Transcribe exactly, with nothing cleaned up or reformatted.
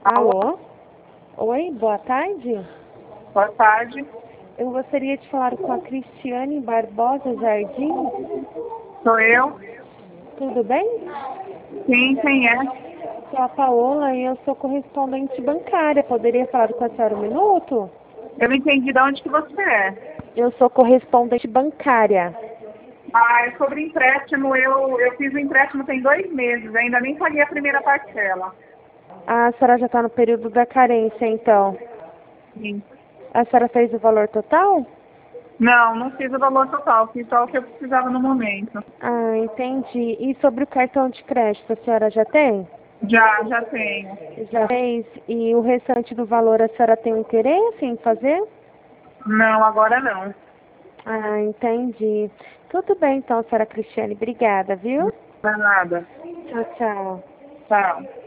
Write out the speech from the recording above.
Alô? Oi, boa tarde. Boa tarde. Eu gostaria de falar com a Cristiane Barbosa Jardim. Sou eu? Tudo bem? Sim, quem é? Sou a Paola e eu sou correspondente bancária. Poderia falar com a senhora um minuto? Eu não entendi de onde que você é. Eu sou correspondente bancária. Ah, é sobre empréstimo. Eu, eu fiz o empréstimo tem dois meses, ainda nem paguei a primeira parcela. A senhora já está no período da carência, então. Sim. A senhora fez o valor total? Não, não fiz o valor total, fiz só o que eu precisava no momento. Ah, entendi. E sobre o cartão de crédito, a senhora já tem? Já, já tenho. Já fez? E o restante do valor a senhora tem interesse em fazer? Não, agora não. Ah, entendi. Tudo bem então, senhora Cristiane. Obrigada, viu? Não é nada. Tchau, tchau. Tchau.